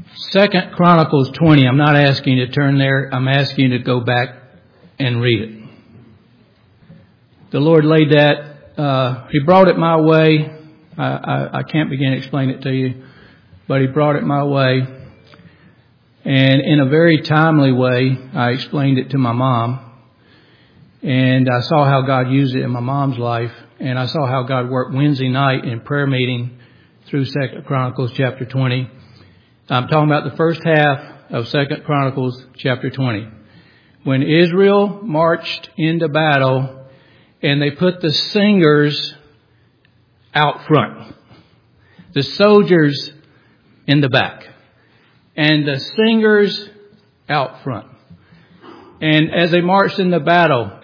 Second Chronicles 20. I'm not asking you to turn there. I'm asking you to go back and read it. The Lord laid that. He brought it my way. I can't begin to explain it to you, but He brought it my way. And in a very timely way, I explained it to my mom. And I saw how God used it in my mom's life. And I saw how God worked Wednesday night in prayer meeting through 2 Chronicles chapter 20. I'm talking about the first half of 2 Chronicles chapter 20. When Israel marched into battle and they put the singers out front, the soldiers in the back, and the singers out front. And as they marched in the battle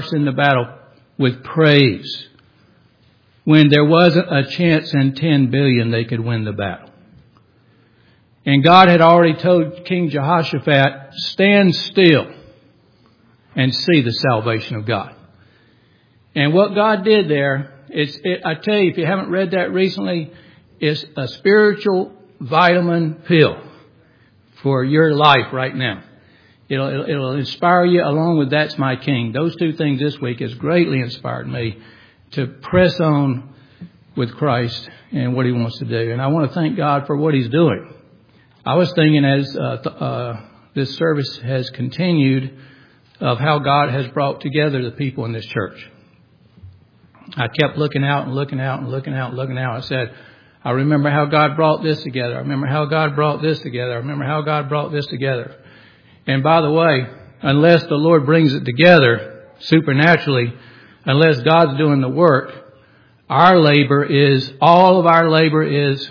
with praise. When there wasn't a chance in 10 billion they could win the battle. And God had already told King Jehoshaphat, stand still and see the salvation of God. And what God did there, I tell you, if you haven't read that recently, it's a spiritual vitamin pill for your life right now. It'll inspire you along with That's My King. Those two things this week has greatly inspired me to press on with Christ and what He wants to do. And I want to thank God for what He's doing. I was thinking as this service has continued of how God has brought together the people in this church. I kept looking out and looking out and looking out and looking out. I said, I remember how God brought this together. I remember how God brought this together. I remember how God brought this together. And by the way, unless the Lord brings it together supernaturally, unless God's doing the work, all of our labor is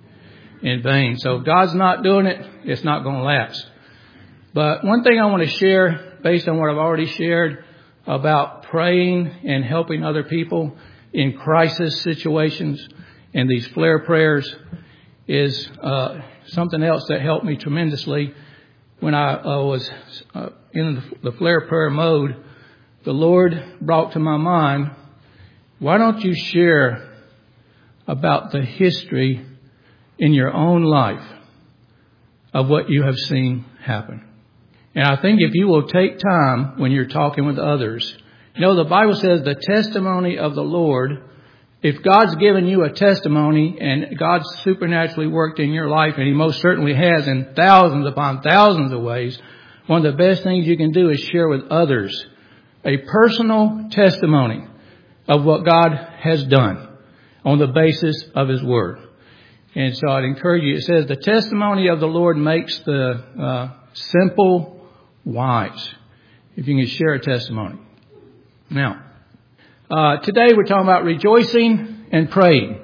in vain. So if God's not doing it, it's not going to last. But one thing I want to share, based on what I've already shared about praying and helping other people in crisis situations and these flare prayers, is something else that helped me tremendously. When I was in the flare prayer mode, the Lord brought to my mind, why don't you share about the history in your own life of what you have seen happen? And I think if you will take time when you're talking with others, the Bible says the testimony of the Lord, if God's given you a testimony and God's supernaturally worked in your life, and He most certainly has in thousands upon thousands of ways, one of the best things you can do is share with others a personal testimony of what God has done on the basis of His Word. And so I'd encourage you, it says the testimony of the Lord makes the simple wise. If you can share a testimony. Now, today we're talking about rejoicing and praying.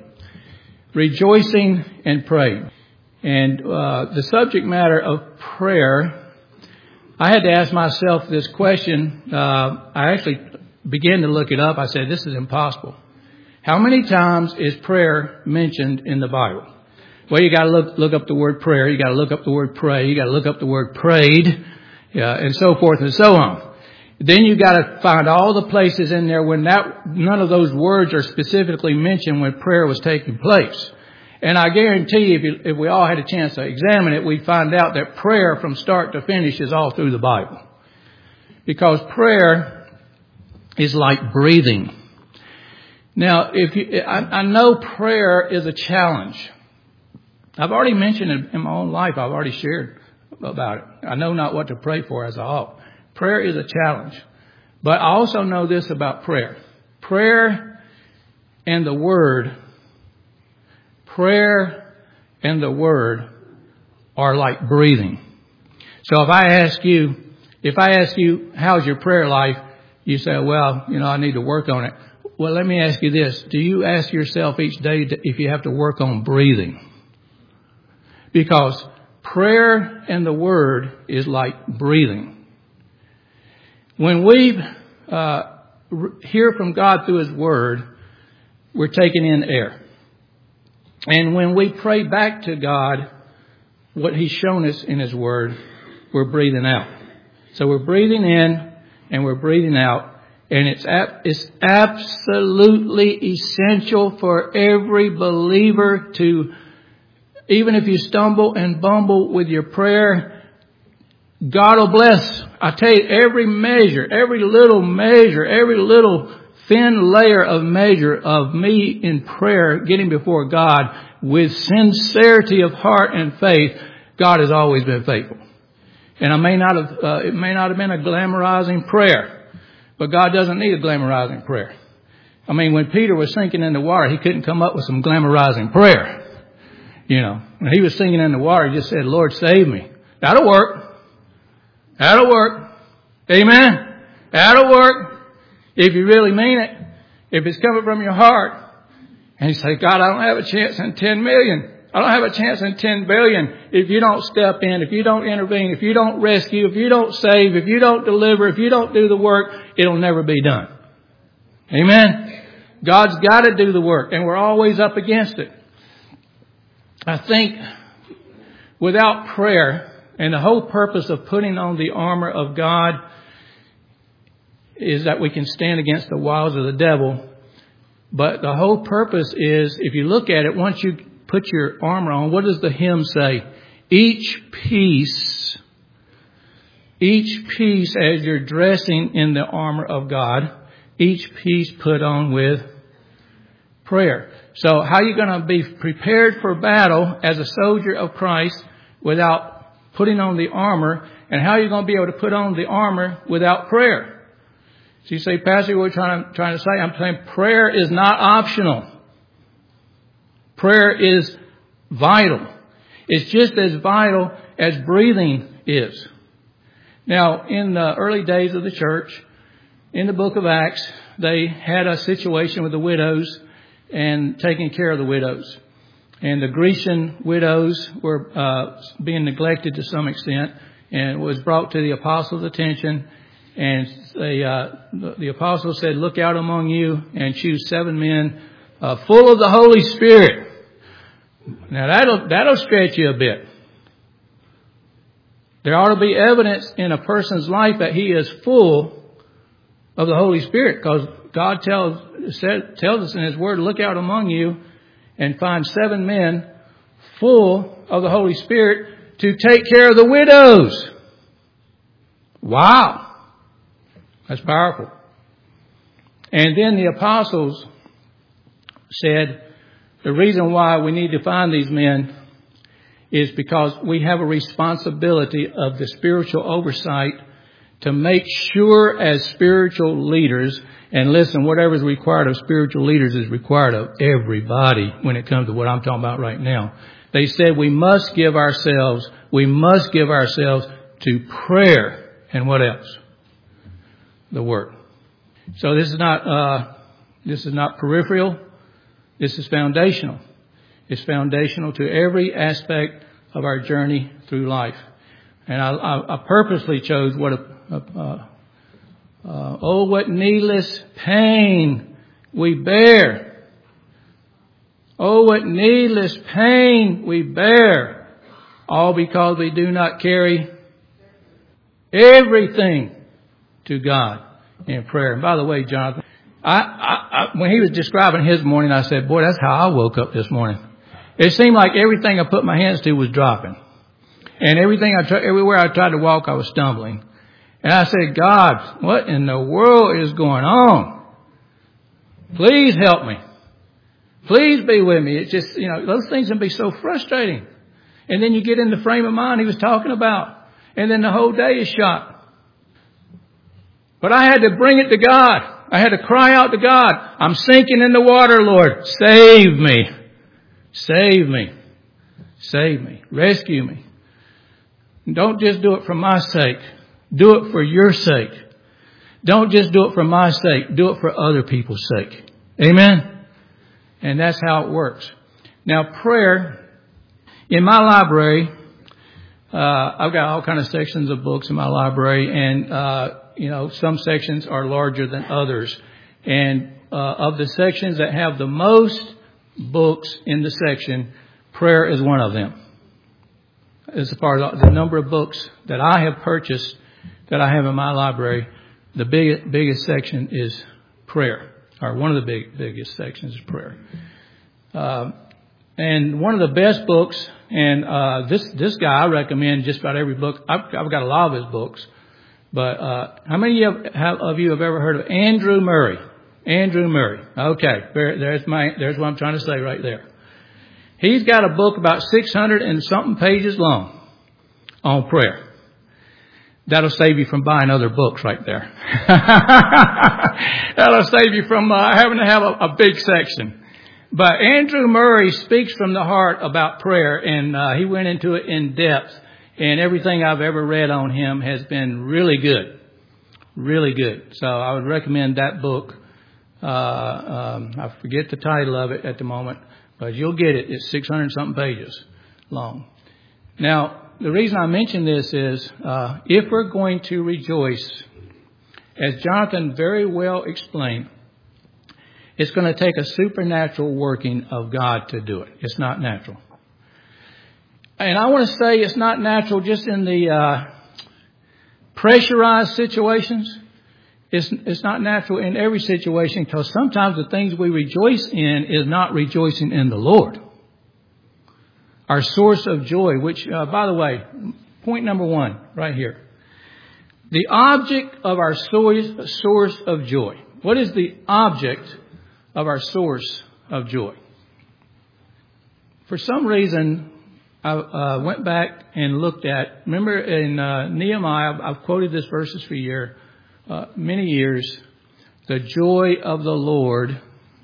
Rejoicing and praying. And the subject matter of prayer, I had to ask myself this question. I actually began to look it up. I said, this is impossible. How many times is prayer mentioned in the Bible? Well, you got to look up the word prayer. You got to look up the word pray. You got to look up the word prayed, and so forth and so on. Then you got to find all the places in there when none of those words are specifically mentioned when prayer was taking place. And I guarantee you, if we all had a chance to examine it, we'd find out that prayer from start to finish is all through the Bible. Because prayer is like breathing. Now, I know prayer is a challenge. I've already mentioned it in my own life. I've already shared about it. I know not what to pray for as I ought. Prayer is a challenge. But I also know this about prayer. Prayer and the Word are like breathing. So if I ask you, how's your prayer life? You say, well, I need to work on it. Well, let me ask you this. Do you ask yourself each day if you have to work on breathing? Because prayer and the Word is like breathing. When we hear from God through His Word, we're taking in air. And when we pray back to God what He's shown us in His Word, we're breathing out. So we're breathing in and we're breathing out. And it's absolutely essential for every believer to Even if you stumble and bumble with your prayer, God will bless. I tell you, every little thin layer of measure of me in prayer, getting before God with sincerity of heart and faith, God has always been faithful. And it may not have been a glamorizing prayer, but God doesn't need a glamorizing prayer. I mean, when Peter was sinking in the water, he couldn't come up with some glamorizing prayer. You know, when he was sinking in the water, he just said, Lord, save me. That'll work. That'll work. Amen. That'll work. If you really mean it. If it's coming from your heart. And you say, God, I don't have a chance in 10 million. I don't have a chance in 10 billion. If you don't step in, if you don't intervene, if you don't rescue, if you don't save, if you don't deliver, if you don't do the work, it'll never be done. Amen. God's got to do the work, and we're always up against it. I think without prayer, and the whole purpose of putting on the armor of God is that we can stand against the wiles of the devil. But the whole purpose is, if you look at it, once you put your armor on, what does the hymn say? Each piece as you're dressing in the armor of God, each piece put on with prayer. So how are you going to be prepared for battle as a soldier of Christ without putting on the armor? And how are you going to be able to put on the armor without prayer? So you say, Pastor, what are you trying to say? I'm saying prayer is not optional. Prayer is vital. It's just as vital as breathing is. Now, in the early days of the church, in the book of Acts, they had a situation with the widows and taking care of the widows. And the Grecian widows were being neglected to some extent, and it was brought to the apostles' attention. And the apostles said, look out among you and choose 7 men full of the Holy Spirit. Now that'll stretch you a bit. There ought to be evidence in a person's life that he is full of the Holy Spirit, because God tells us in His Word, look out among you and find 7 men full of the Holy Spirit to take care of the widows. Wow. That's powerful. And then the apostles said, the reason why we need to find these men is because we have a responsibility of the spiritual oversight to make sure as spiritual leaders, and listen, whatever is required of spiritual leaders is required of everybody when it comes to what I'm talking about right now. They said we must give ourselves to prayer. And what else? The Word. So this is not peripheral. This is foundational. It's foundational to every aspect of our journey through life. And I purposely chose what needless pain we bear. Oh, what needless pain we bear. All because we do not carry everything to God in prayer. And by the way, Jonathan, when he was describing his morning, I said, boy, that's how I woke up this morning. It seemed like everything I put my hands to was dropping. And everywhere I tried to walk, I was stumbling. And I said, God, what in the world is going on? Please help me. Please be with me. It's just, those things can be so frustrating. And then you get in the frame of mind he was talking about. And then the whole day is shot. But I had to bring it to God. I had to cry out to God. I'm sinking in the water, Lord. Save me. Save me. Save me. Rescue me. Don't just do it for my sake. Do it for your sake. Don't just do it for my sake. Do it for other people's sake. Amen? And that's how it works. Now, prayer, in my library, I've got all kinds of sections of books in my library, and some sections are larger than others. And of the sections that have the most books in the section, prayer is one of them. As far as the number of books that I have purchased, that I have in my library, the biggest section is prayer, or one of the biggest sections is prayer. And one of the best books, and this guy I recommend just about every book. I've got a lot of his books. But how many of you have ever heard of Andrew Murray? Andrew Murray. Okay, there's what I'm trying to say right there. He's got a book about 600 and something pages long on prayer. That'll save you from buying other books right there. That'll save you from having to have a big section. But Andrew Murray speaks from the heart about prayer, and he went into it in depth. And everything I've ever read on him has been really good. Really good. So I would recommend that book. I forget the title of it at the moment, but you'll get it. It's 600 something pages long. Now, the reason I mention this is, if we're going to rejoice, as Jonathan very well explained, it's going to take a supernatural working of God to do it. It's not natural. And I want to say it's not natural just in the pressurized situations. It's not natural in every situation, because sometimes the things we rejoice in is not rejoicing in the Lord. Our source of joy, which, by the way, point number 1 right here. The object of our source of joy. What is the object of our source of joy? For some reason, I went back and looked at, remember in Nehemiah, I've quoted this verses for many years. The joy of the Lord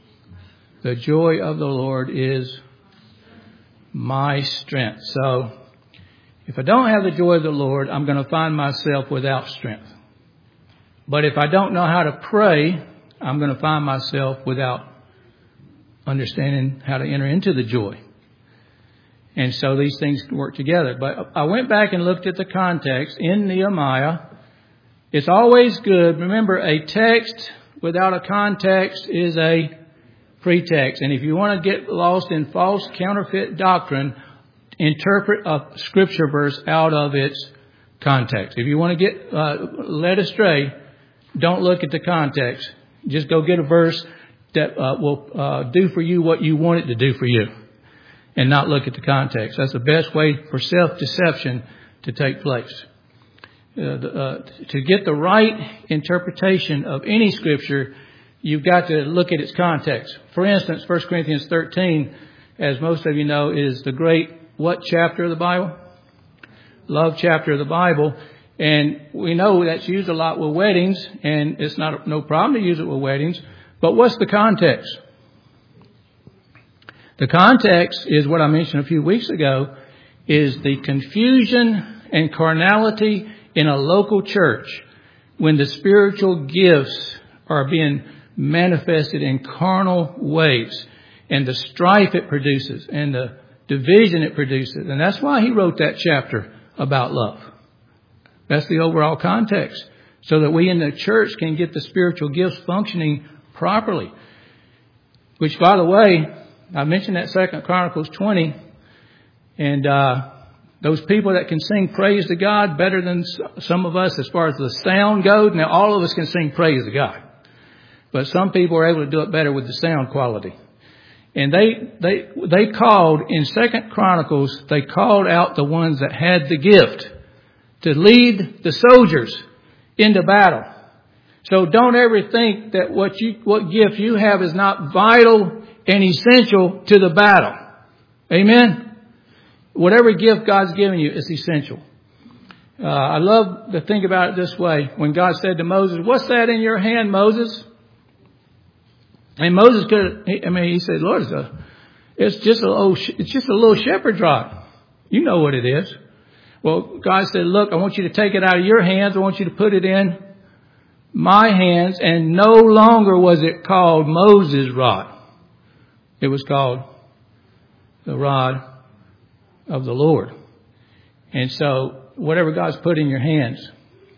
is my strength. So if I don't have the joy of the Lord, I'm going to find myself without strength. But if I don't know how to pray, I'm going to find myself without understanding how to enter into the joy. And so these things work together. But I went back and looked at the context in Nehemiah. It's always good. Remember, a text without a context is a pretext. And if you want to get lost in false counterfeit doctrine, interpret a scripture verse out of its context. If you want to get led astray, don't look at the context. Just go get a verse that will do for you what you want it to do for you, and not look at the context. That's the best way for self-deception to take place. To get the right interpretation of any scripture, you've got to look at its context. For instance, 1 Corinthians 13, as most of you know, is the great what chapter of the Bible? Love chapter of the Bible. And we know that's used a lot with weddings, and it's no problem to use it with weddings. But what's the context? The context is what I mentioned a few weeks ago, is the confusion and carnality in a local church when the spiritual gifts are being manifested in carnal ways, and the strife it produces and the division it produces. And that's why he wrote that chapter about love. That's the overall context, so that we in the church can get the spiritual gifts functioning properly. Which, by the way, I mentioned that 2 Chronicles 20, and those people that can sing praise to God better than some of us as far as the sound goes. Now, all of us can sing praise to God, but some people are able to do it better with the sound quality. And they called in 2 Chronicles, they called out the ones that had the gift to lead the soldiers into battle. So don't ever think that what gift you have is not vital and essential to the battle. Amen? Whatever gift God's given you is essential. I love to think about it this way. When God said to Moses, "What's that in your hand, Moses?" And Moses he said, "Lord, it's just a little shepherd's rod. You know what it is." Well, God said, "Look, I want you to take it out of your hands. I want you to put it in my hands." And no longer was it called Moses' rod. It was called the rod of the Lord. And so whatever God's put in your hands,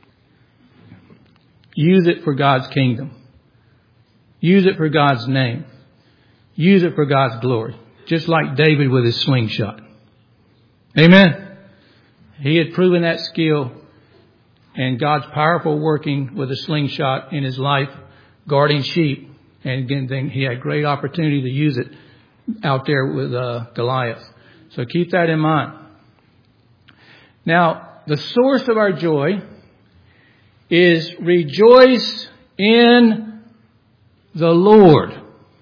use it for God's kingdom. Use it for God's name. Use it for God's glory. Just like David with his slingshot. Amen. He had proven that skill, and God's powerful working with a slingshot in his life, guarding sheep. And again, then he had great opportunity to use it out there with Goliath. So keep that in mind. Now, the source of our joy is rejoice in the Lord.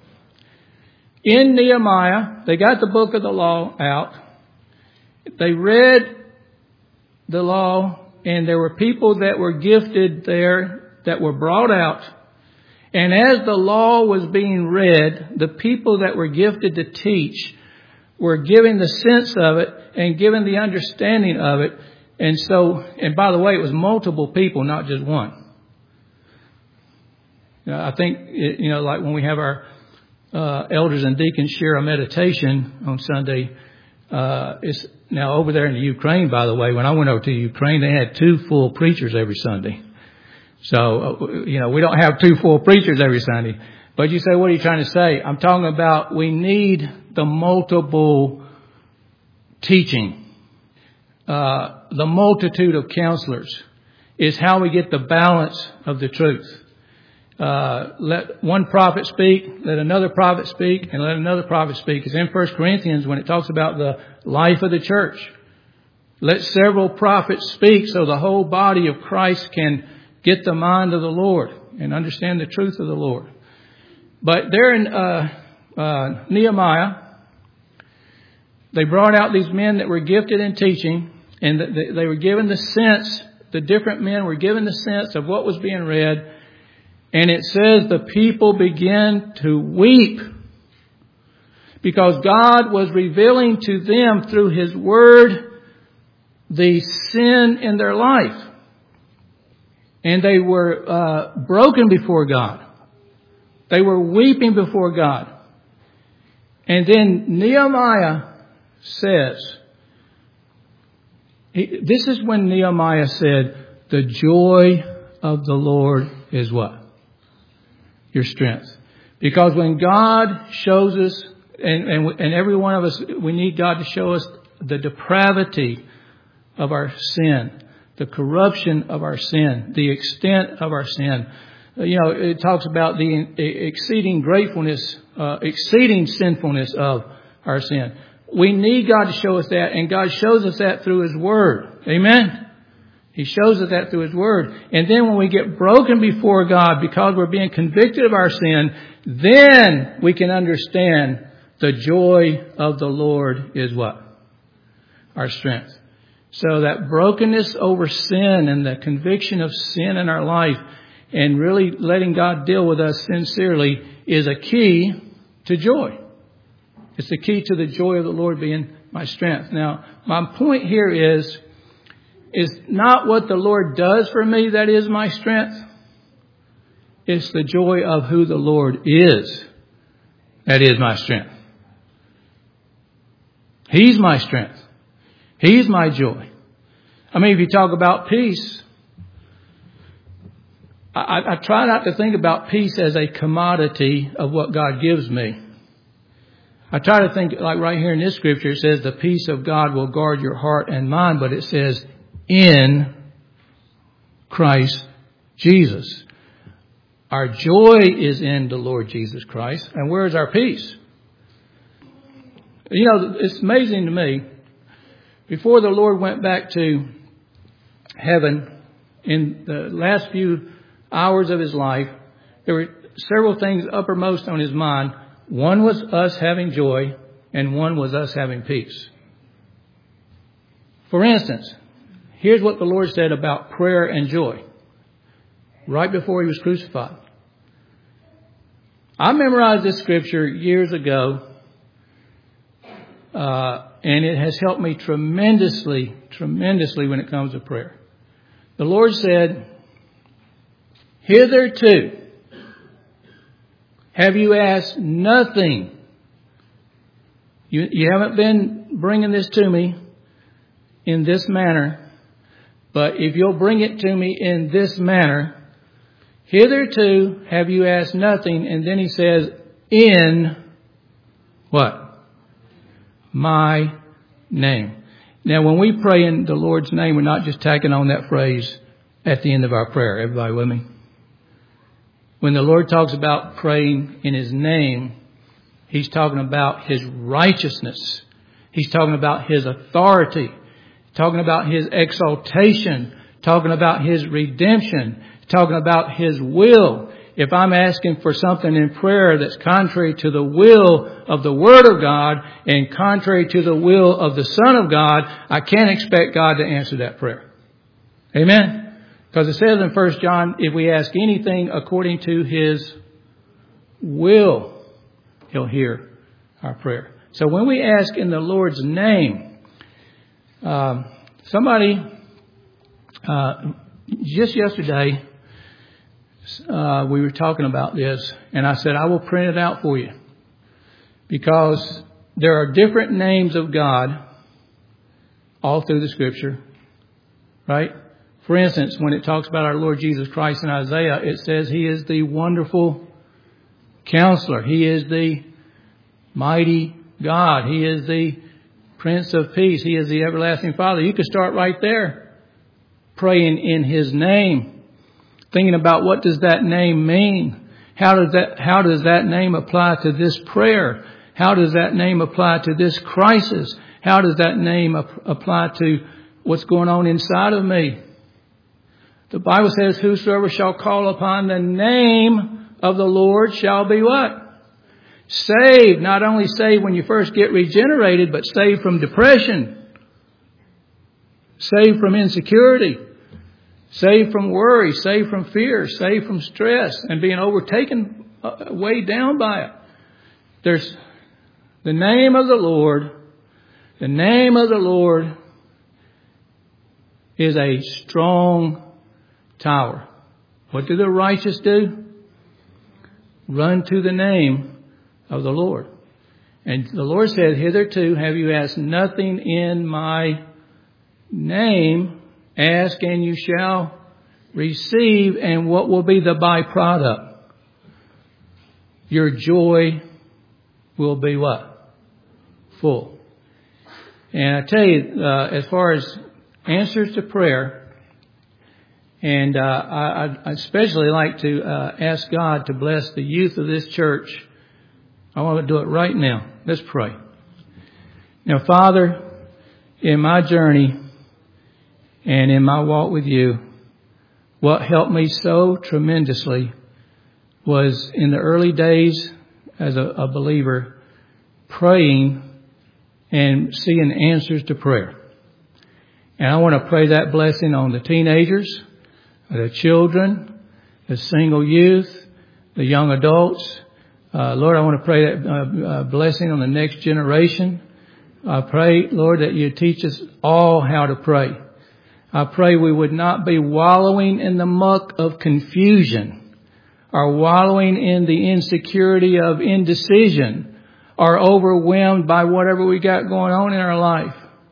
In Nehemiah, they got the book of the law out. They read the law, and there were people that were gifted there that were brought out. And as the law was being read, the people that were gifted to teach were given the sense of it and given the understanding of it. And so, and by the way, it was multiple people, not just one. I think, like when we have our elders and deacons share a meditation on Sunday, it's now over there in the Ukraine, by the way. When I went over to Ukraine, they had 2 full preachers every Sunday. So, we don't have 2 full preachers every Sunday. But you say, what are you trying to say? I'm talking about we need the multiple teaching. The multitude of counselors is how we get the balance of the truth. Let one prophet speak, let another prophet speak, and let another prophet speak. It's in 1 Corinthians when it talks about the life of the church. Let several prophets speak so the whole body of Christ can get the mind of the Lord and understand the truth of the Lord. But there in Nehemiah, they brought out these men that were gifted in teaching, and they were given the sense, the different men were given the sense of what was being read. And it says the people began to weep because God was revealing to them through His Word the sin in their life. And they were broken before God. They were weeping before God. And then Nehemiah says, this is when Nehemiah said, the joy of the Lord is what? Your strength. Because when God shows us, and every one of us, we need God to show us the depravity of our sin, the corruption of our sin, the extent of our sin. It talks about the exceeding sinfulness of our sin. We need God to show us that, and God shows us that through His Word. Amen? He shows us that through His Word. And then when we get broken before God because we're being convicted of our sin, then we can understand the joy of the Lord is what? Our strength. So that brokenness over sin and the conviction of sin in our life and really letting God deal with us sincerely is a key to joy. It's the key to the joy of the Lord being my strength. Now, my point here is not what the Lord does for me that is my strength. It's the joy of who the Lord is that is my strength. He's my strength. He's my joy. I mean, if you talk about peace, I try not to think about peace as a commodity of what God gives me. I try to think, like right here in this scripture, it says the peace of God will guard your heart and mind, but it says in Christ Jesus. Our joy is in the Lord Jesus Christ. And where is our peace? It's amazing to me. Before the Lord went back to heaven, in the last few hours of His life, there were several things uppermost on His mind. One was us having joy, and one was us having peace. For instance, here's what the Lord said about prayer and joy right before He was crucified. I memorized this scripture years ago, and it has helped me tremendously when it comes to prayer. The Lord said, hitherto have you asked nothing. You haven't been bringing this to me in this manner, but if you'll bring it to me in this manner, hitherto have you asked nothing. And then He says, in what? My name. Now, when we pray in the Lord's name, we're not just tacking on that phrase at the end of our prayer. Everybody with me? When the Lord talks about praying in His name, He's talking about His righteousness. He's talking about His authority. Talking about His exaltation. Talking about His redemption. Talking about His will. If I'm asking for something in prayer that's contrary to the will of the Word of God and contrary to the will of the Son of God, I can't expect God to answer that prayer. Amen? Because it says in 1 John, if we ask anything according to His will, He'll hear our prayer. So when we ask in the Lord's name, somebody, just yesterday, we were talking about this, and I said, I will print it out for you. Because there are different names of God all through the Scripture, right? For instance, when it talks about our Lord Jesus Christ in Isaiah, it says He is the wonderful Counselor. He is the mighty God. He is the Prince of Peace. He is the everlasting Father. You could start right there, praying in His name. Thinking about what does that name mean? How does that name apply to this prayer? How does that name apply to this crisis? How does that name apply to what's going on inside of me? The Bible says, whosoever shall call upon the name of the Lord shall be what? Saved. Not only saved when you first get regenerated, but saved from depression. Saved from insecurity. Saved from worry, saved from fear, saved from stress and being overtaken, weighed down by it. There's the name of the Lord. The name of the Lord is a strong tower. What do the righteous do? Run to the name of the Lord. And the Lord said, hitherto have you asked nothing in my name. Ask and you shall receive. And what will be the byproduct? Your joy will be what? Full. And I tell you, as far as answers to prayer, and I especially like to ask God to bless the youth of this church. I want to do it right now. Let's pray. Now, Father, in my journey, and in my walk with you, what helped me so tremendously was in the early days as a believer, praying and seeing answers to prayer. And I want to pray that blessing on the teenagers, the children, the single youth, the young adults. Lord, I want to pray that blessing on the next generation. I pray, Lord, that you teach us all how to pray. I pray we would not be wallowing in the muck of confusion or wallowing in the insecurity of indecision or overwhelmed by whatever we got going on in our life.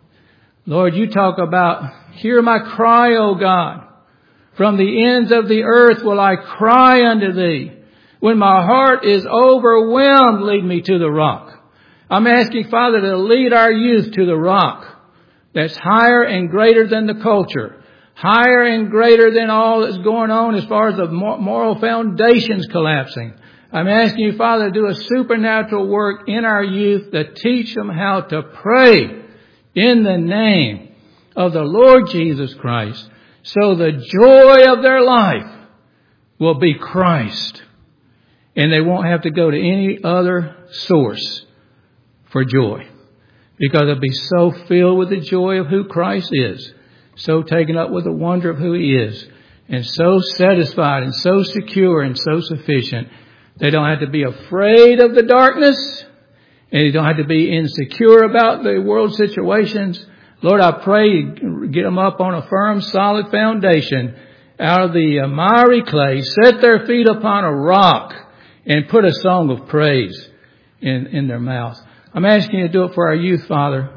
Lord, you talk about, hear my cry, O God. From the ends of the earth will I cry unto thee. When my heart is overwhelmed, lead me to the rock. I'm asking, Father, to lead our youth to the rock. That's higher and greater than the culture. Higher and greater than all that's going on as far as the moral foundations collapsing. I'm asking you, Father, to do a supernatural work in our youth to teach them how to pray in the name of the Lord Jesus Christ. So the joy of their life will be Christ. And they won't have to go to any other source for joy. Because they'll be so filled with the joy of who Christ is. So taken up with the wonder of who He is. And so satisfied and so secure and so sufficient. They don't have to be afraid of the darkness. And they don't have to be insecure about the world situations. Lord, I pray get them up on a firm, solid foundation. Out of the miry clay. Set their feet upon a rock. And put a song of praise in their mouth. I'm asking you to do it for our youth, Father,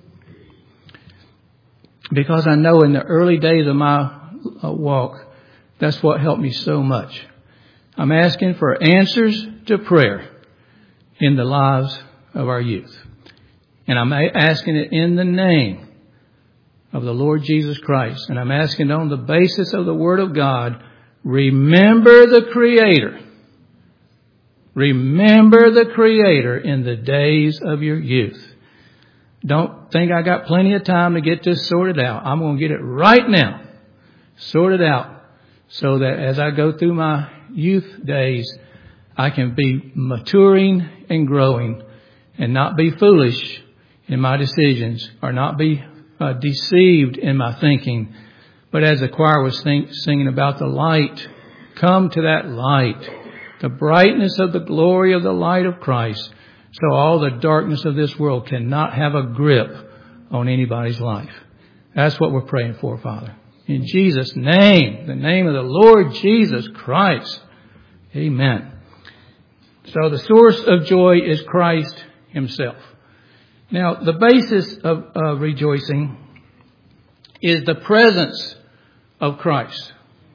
because I know in the early days of my walk, that's what helped me so much. I'm asking for answers to prayer in the lives of our youth. And I'm asking it in the name of the Lord Jesus Christ. And I'm asking on the basis of the Word of God, remember the Creator. Remember the Creator in the days of your youth. Don't think I got plenty of time to get this sorted out. I'm going to get it right now. Sorted out. So that as I go through my youth days, I can be maturing and growing and not be foolish in my decisions or not be deceived in my thinking. But as the choir was singing about the light, come to that light, the brightness of the glory of the light of Christ. So all the darkness of this world cannot have a grip on anybody's life. That's what we're praying for, Father. In Jesus' name, the name of the Lord Jesus Christ. Amen. So the source of joy is Christ Himself. Now, the basis of rejoicing is the presence of Christ.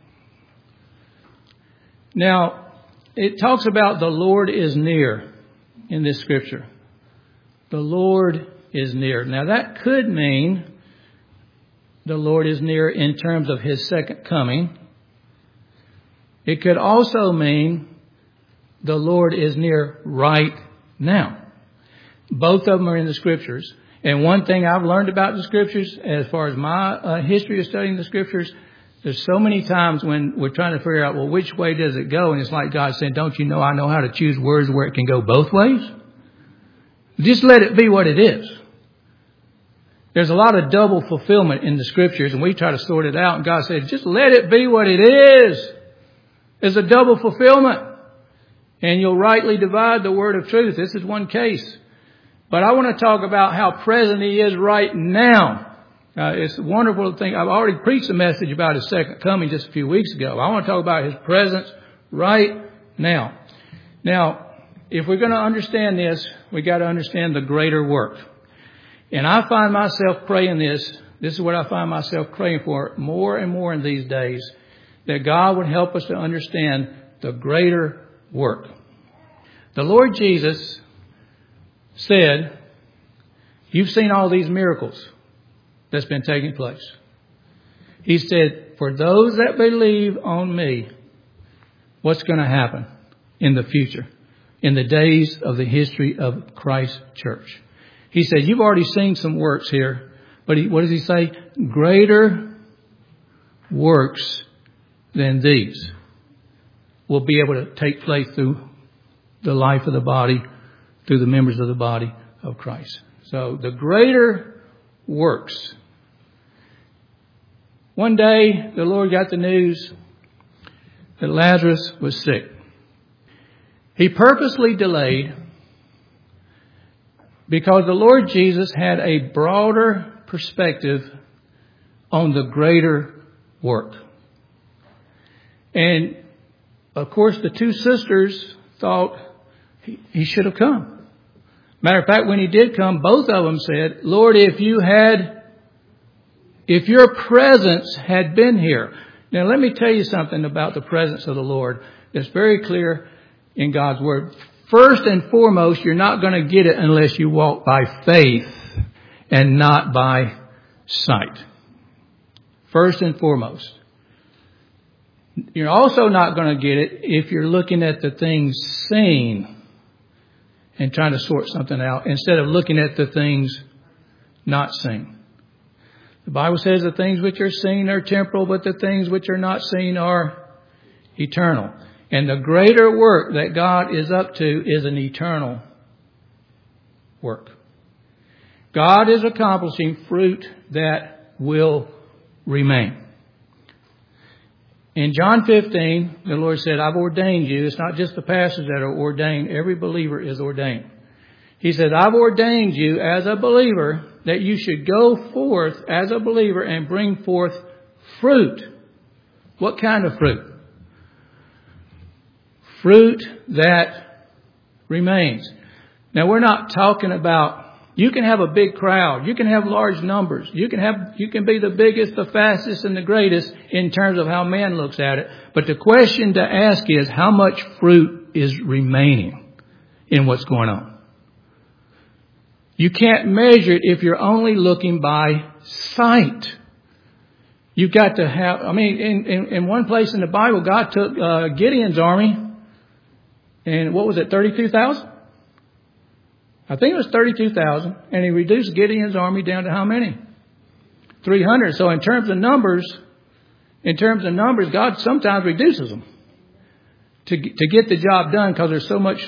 Now, it talks about the Lord is near in this scripture. The Lord is near. Now, that could mean the Lord is near in terms of His second coming. It could also mean the Lord is near right now. Both of them are in the scriptures. And one thing I've learned about the scriptures, as far as my history of studying the scriptures, there's so many times when we're trying to figure out, well, which way does it go? And it's like God said, don't you know I know how to choose words where it can go both ways? Just let it be what it is. There's a lot of double fulfillment in the scriptures, and we try to sort it out. And God said, just let it be what it is. There's a double fulfillment. And you'll rightly divide the word of truth. This is one case. But I want to talk about how present He is right now. It's wonderful to think. I've already preached a message about His second coming just a few weeks ago. I want to talk about His presence right now. Now, if we're going to understand this, we got to understand the greater work. And I find myself praying this. This is what I find myself praying for more and more in these days, that God would help us to understand the greater work. The Lord Jesus said, you've seen all these miracles that's been taking place. He said, for those that believe on me, what's going to happen in the future, in the days of the history of Christ's church? He said, you've already seen some works here, but what does He say? Greater works than these will be able to take place through the life of the body, through the members of the body of Christ. So the greater works. One day, the Lord got the news that Lazarus was sick. He purposely delayed because the Lord Jesus had a broader perspective on the greater work. And, of course, the two sisters thought He should have come. Matter of fact, when He did come, both of them said, Lord, if your presence had been here. Now, let me tell you something about the presence of the Lord. It's very clear in God's Word. First and foremost, you're not going to get it unless you walk by faith and not by sight. First and foremost. You're also not going to get it if you're looking at the things seen and trying to sort something out instead of looking at the things not seen. The Bible says the things which are seen are temporal, but the things which are not seen are eternal. And the greater work that God is up to is an eternal work. God is accomplishing fruit that will remain. In John 15, the Lord said, I've ordained you. It's not just the pastors that are ordained. Every believer is ordained. He said, I've ordained you as a believer that you should go forth as a believer and bring forth fruit. What kind of fruit? Fruit that remains. Now, we're not talking about, you can have a big crowd. You can have large numbers. You can be the biggest, the fastest, and the greatest in terms of how man looks at it. But the question to ask is, how much fruit is remaining in what's going on? You can't measure it if you're only looking by sight. You've got to have, in one place in the Bible, God took Gideon's army And what was it, 32,000? I think it was 32,000. And he reduced Gideon's army down to how many? 300. So in terms of numbers, God sometimes reduces them to get the job done, because there's so much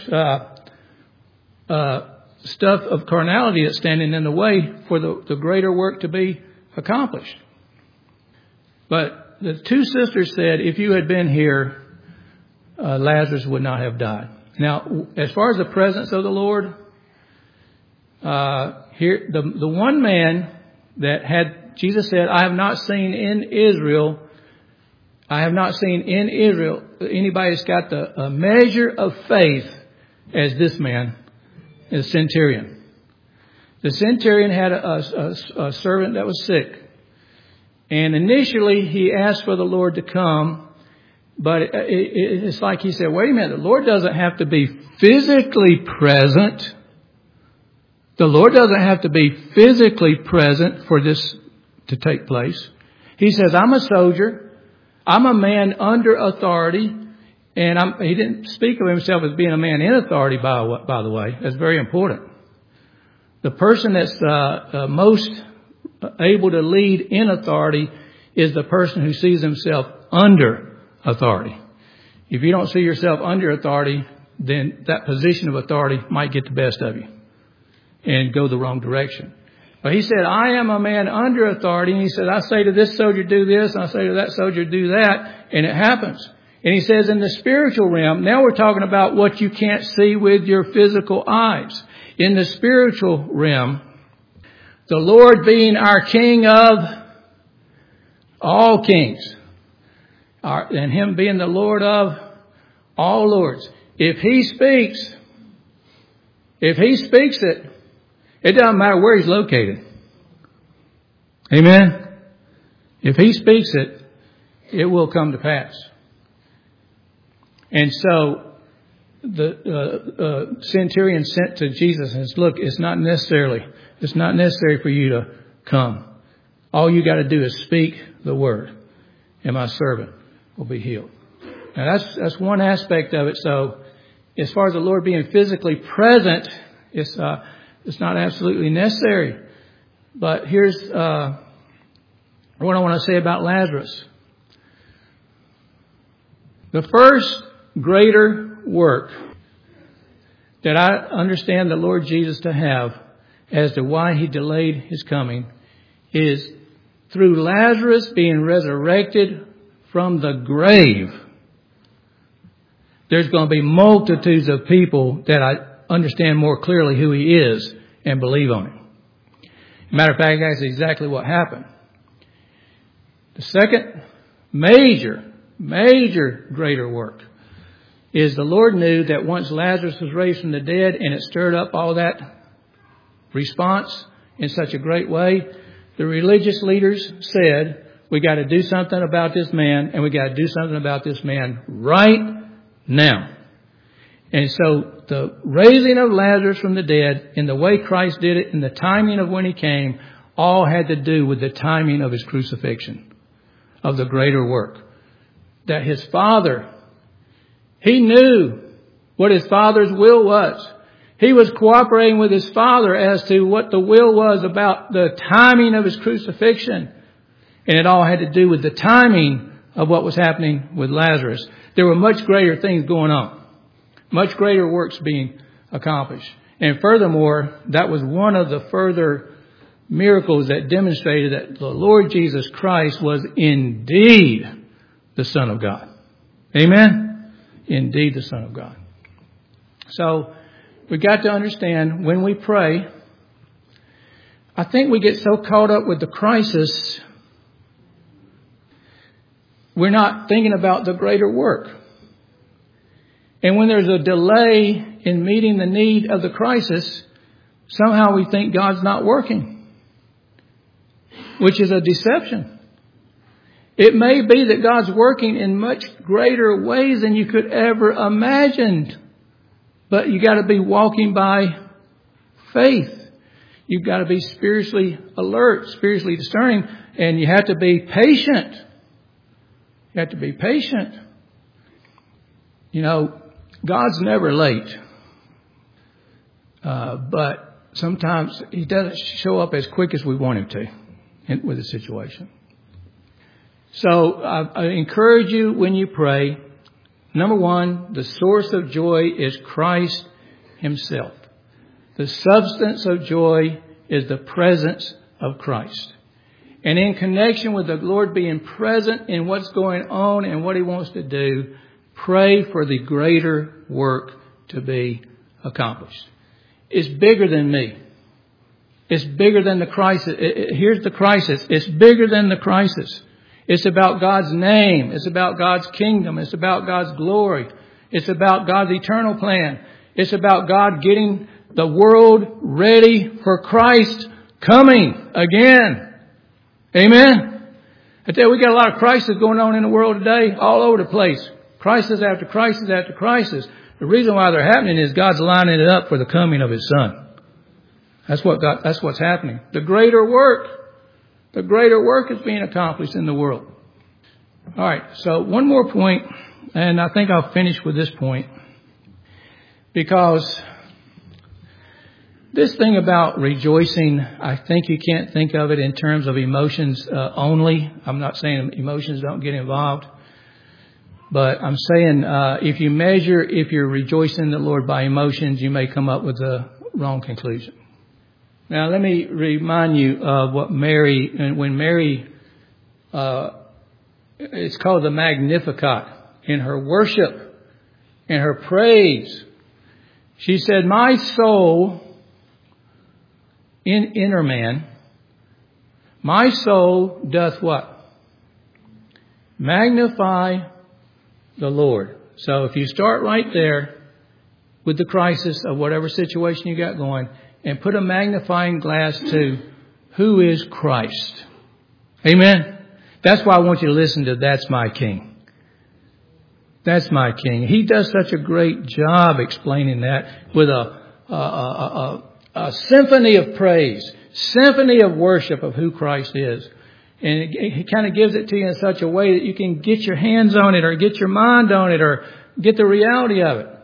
stuff of carnality that's standing in the way for the greater work to be accomplished. But the two sisters said, if you had been here, Lazarus would not have died. Now, as far as the presence of the Lord, here the one man that had, Jesus said, I have not seen in Israel anybody that's got a measure of faith as this man, the centurion. The centurion had a servant that was sick. And initially he asked for the Lord to come, but it's like he said, wait a minute, the Lord doesn't have to be physically present. The Lord doesn't have to be physically present for this to take place. He says, I'm a soldier. I'm a man under authority. And he didn't speak of himself as being a man in authority, by the way. That's very important. The person that's most able to lead in authority is the person who sees himself under authority. If you don't see yourself under authority, then that position of authority might get the best of you and go the wrong direction. But he said, I am a man under authority. And he said, I say to this soldier, do this. And I say to that soldier, do that. And it happens. And he says in the spiritual realm, now we're talking about what you can't see with your physical eyes. In the spiritual realm, the Lord being our King of all kings, and Him being the Lord of all lords. If He speaks it, it doesn't matter where He's located. Amen? If He speaks it, it will come to pass. And so the centurion sent to Jesus and says, look, it's not necessary for you to come. All you got to do is speak the word, and my servant will be healed. Now that's one aspect of it. So as far as the Lord being physically present, it's not absolutely necessary. But here's what I want to say about Lazarus. The first greater work that I understand the Lord Jesus to have as to why He delayed His coming is through Lazarus being resurrected from the grave. There's going to be multitudes of people that I understand more clearly who He is and believe on Him. Matter of fact, that's exactly what happened. The second major greater work is the Lord knew that once Lazarus was raised from the dead and it stirred up all that response in such a great way, the religious leaders said, we got to do something about this man, and we got to do something about this man right now. And so the raising of Lazarus from the dead and the way Christ did it and the timing of when He came all had to do with the timing of His crucifixion, of the greater work. That His Father, He knew what His Father's will was. He was cooperating with His Father as to what the will was about the timing of His crucifixion. And it all had to do with the timing of what was happening with Lazarus. There were much greater things going on. Much greater works being accomplished. And furthermore, that was one of the further miracles that demonstrated that the Lord Jesus Christ was indeed the Son of God. Amen? Indeed the Son of God. So we got to understand when we pray, I think we get so caught up with the crisis, we're not thinking about the greater work. And when there's a delay in meeting the need of the crisis, somehow we think God's not working, which is a deception. It may be that God's working in much greater ways than you could ever imagine. But you got to be walking by faith. You've got to be spiritually alert, spiritually discerning, and you have to be patient. You have to be patient. You know, God's never late. But sometimes He doesn't show up as quick as we want Him to with a situation. So I encourage you when you pray, number one, the source of joy is Christ Himself. The substance of joy is the presence of Christ. And in connection with the Lord being present in what's going on and what He wants to do, pray for the greater work to be accomplished. It's bigger than me. It's bigger than the crisis. Here's the crisis. It's bigger than the crisis. It's about God's name. It's about God's kingdom. It's about God's glory. It's about God's eternal plan. It's about God getting the world ready for Christ coming again. Amen. I tell you, we got a lot of crisis going on in the world today, all over the place. Crisis after crisis after crisis. The reason why they're happening is God's lining it up for the coming of His Son. That's what's happening. The greater work is being accomplished in the world. All right. So one more point, and I think I'll finish with this point, because this thing about rejoicing, I think you can't think of it in terms of emotions only. I'm not saying emotions don't get involved. But I'm saying if you're rejoicing in the Lord by emotions, you may come up with the wrong conclusion. Now, let me remind you of what Mary, and when Mary, it's called the Magnificat, in her worship, in her praise, she said, my soul, inner man, my soul doth what? Magnify the Lord. So if you start right there with the crisis of whatever situation you got going, and put a magnifying glass to who is Christ. Amen. That's why I want you to listen to That's My King. That's My King. He does such a great job explaining that with a symphony of praise, symphony of worship of who Christ is. And he kind of gives it to you in such a way that you can get your hands on it or get your mind on it or get the reality of it.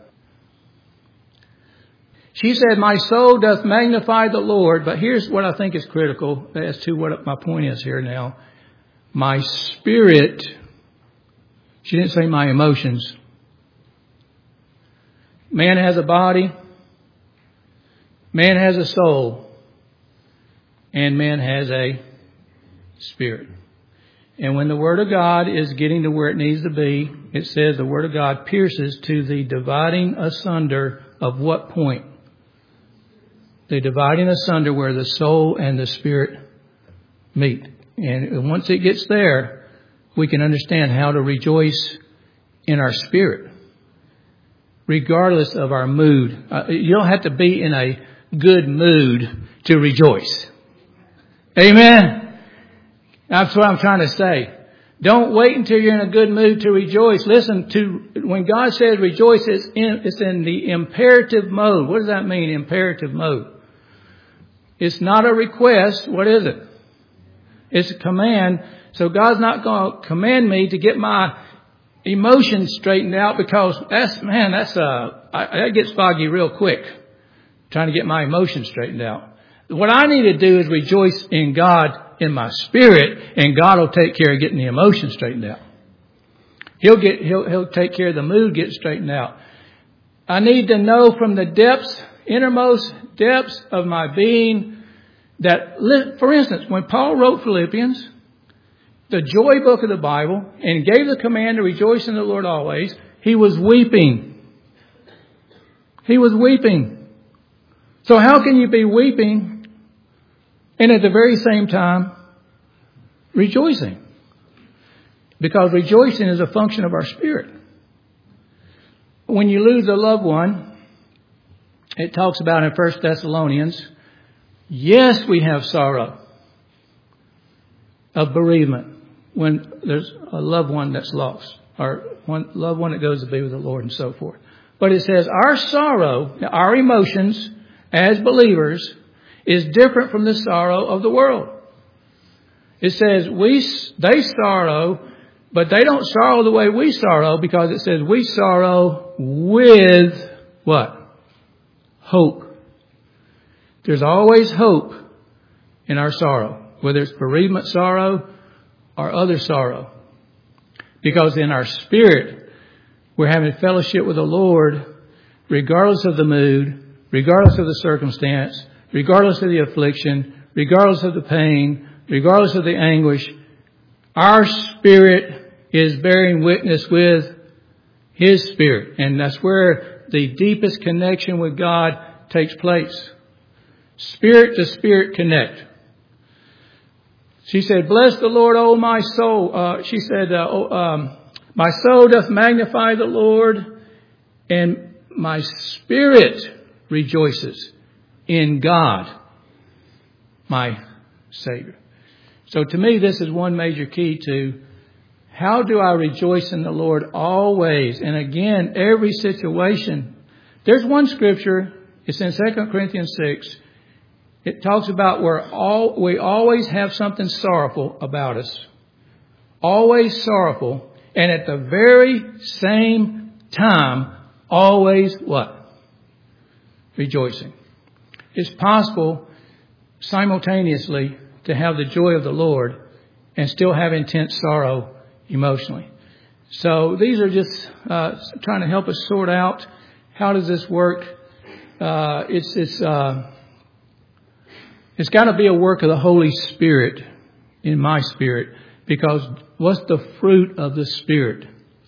She said, my soul doth magnify the Lord. But here's what I think is critical as to what my point is here now. My spirit, she didn't say my emotions. Man has a body. Man has a soul. And man has a spirit. And when the Word of God is getting to where it needs to be, it says the Word of God pierces to the dividing asunder of what point? The dividing asunder where the soul and the spirit meet. And once it gets there, we can understand how to rejoice in our spirit, regardless of our mood. You don't have to be in a good mood to rejoice. Amen. That's what I'm trying to say. Don't wait until you're in a good mood to rejoice. Listen to, when God says rejoice, it's in the imperative mode. What does that mean, imperative mode? It's not a request. What is it? It's a command. So God's not going to command me to get my emotions straightened out, because that gets foggy real quick, trying to get my emotions straightened out. What I need to do is rejoice in God in my spirit, and God will take care of getting the emotions straightened out. He'll take care of the mood getting straightened out. I need to know from the innermost depths of my being that, for instance, when Paul wrote Philippians, the joy book of the Bible, and gave the command to rejoice in the Lord always, he was weeping. He was weeping. So how can you be weeping and at the very same time rejoicing? Because rejoicing is a function of our spirit. When you lose a loved one, it talks about in 1 Thessalonians, yes, we have sorrow of bereavement when there's a loved one that's lost, or one loved one that goes to be with the Lord and so forth. But it says our sorrow, our emotions as believers, is different from the sorrow of the world. It says they sorrow But they don't sorrow the way we sorrow, because it says we sorrow with what? Hope. There's always hope in our sorrow, whether it's bereavement sorrow or other sorrow. Because in our spirit, we're having fellowship with the Lord regardless of the mood, regardless of the circumstance, regardless of the affliction, regardless of the pain, regardless of the anguish. Our spirit is bearing witness with His Spirit. And that's where the deepest connection with God takes place. Spirit to spirit connect. She said, bless the Lord, O my soul. My soul doth magnify the Lord, and my spirit rejoices in God, my Savior. So to me, this is one major key to how do I rejoice in the Lord always? And again, every situation. There's one scripture, it's in 2 Corinthians 6. It talks about we always have something sorrowful about us. Always sorrowful. And at the very same time, always what? Rejoicing. It's possible simultaneously to have the joy of the Lord and still have intense sorrow emotionally. So these are just trying to help us sort out how does this work. It's got to be a work of the Holy Spirit in my spirit, because what's the fruit of the Spirit?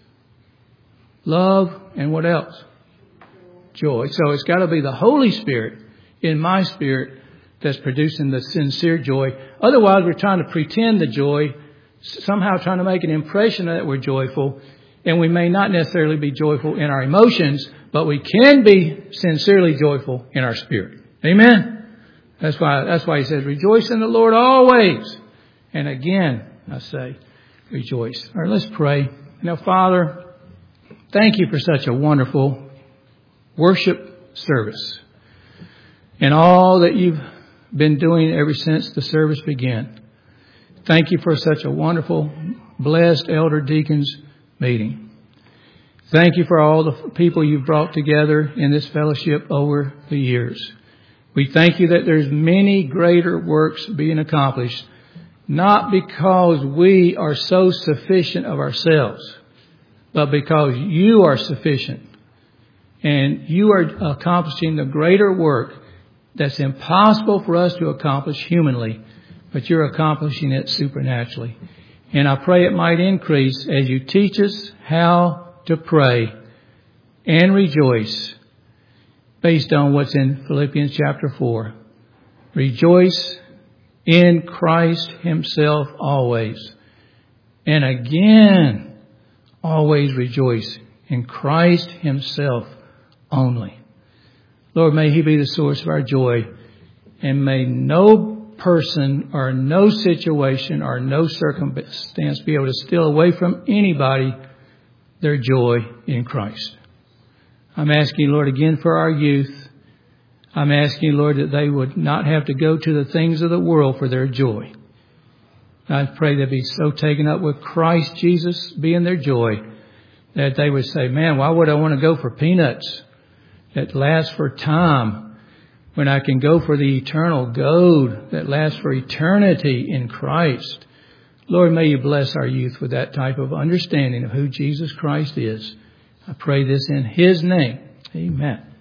Love and what else? Joy. So it's got to be the Holy Spirit in my spirit that's producing the sincere joy. Otherwise, we're trying to pretend the joy, somehow trying to make an impression that we're joyful, and we may not necessarily be joyful in our emotions, but we can be sincerely joyful in our spirit. Amen? That's why he says, rejoice in the Lord always. And again, I say, rejoice. All right, let's pray. Now, Father, thank you for such a wonderful worship service and all that you've been doing ever since the service began. Thank you for such a wonderful, blessed elder deacons meeting. Thank you for all the people you've brought together in this fellowship over the years. We thank you that there's many greater works being accomplished, not because we are so sufficient of ourselves, but because you are sufficient. And you are accomplishing the greater work that's impossible for us to accomplish humanly, but you're accomplishing it supernaturally. And I pray it might increase as you teach us how to pray and rejoice based on what's in Philippians chapter 4. Rejoice in Christ Himself always. And again, always rejoice in Christ Himself only. Lord, may He be the source of our joy, and may no person or no situation or no circumstance be able to steal away from anybody their joy in Christ. I'm asking, Lord, again for our youth. I'm asking, Lord, that they would not have to go to the things of the world for their joy. I pray they'd be so taken up with Christ Jesus being their joy that they would say, man, why would I want to go for peanuts that last for time when I can go for the eternal gold that lasts for eternity in Christ? Lord, may you bless our youth with that type of understanding of who Jesus Christ is. I pray this in His name. Amen.